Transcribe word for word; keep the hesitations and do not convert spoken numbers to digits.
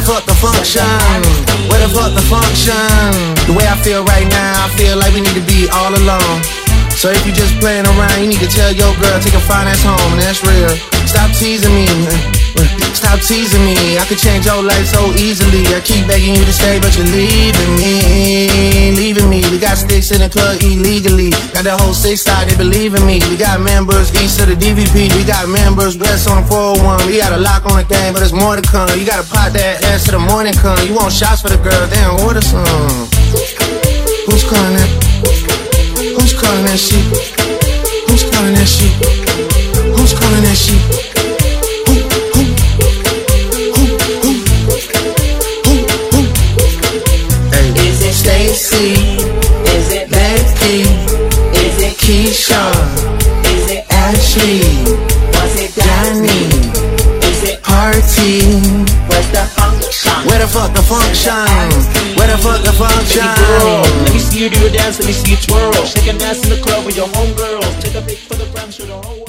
fuck the function? Where the fuck the function? The way I feel right now, I feel like we need to be all alone. So if you just playing around, you need to tell your girl, take a fine ass home, and that's real. Stop teasing me, stop teasing me. I could change your life so easily. I keep begging you to stay, but you're leaving me, leaving me. We got sticks in the club illegally. Got the whole six side, they believe in me. We got members east of the D V P. We got members west on the four oh one. We got a lock on the game, but there's more to come. You gotta pop that ass till the morning come. You want shots for the girl, then order some. Who's calling that? Who's calling that shit? Who's calling that shit? Who's calling that shit? Who, who, who, who, who, who? Hey. Is it Stacy? Is it Becky? Is it Keisha? Is it Ashley? Was it Danny? Is it Party? Where's the function? Where the fuck the function? Where the fuck the function? Let me see you do your dance, let me see you twirl. Shake an ass in the club with your homegirls. Take a pic for the gram, show the whole world.